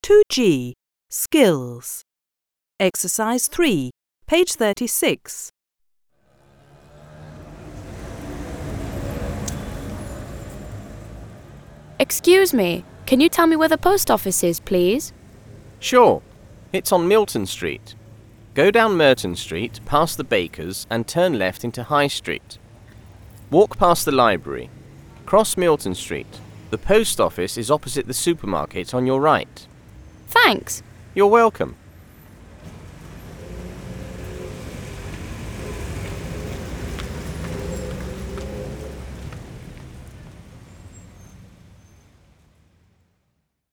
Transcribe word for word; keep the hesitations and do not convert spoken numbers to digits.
two G. Skills. Exercise three, page thirty-six. Excuse me, can you tell me where the post office is, please? Sure. It's on Milton Street. Go down Merton Street, past the bakers, and turn left into High Street. Walk past the library. Cross Milton Street. The post office is opposite the supermarket on your right. Thanks. You're welcome.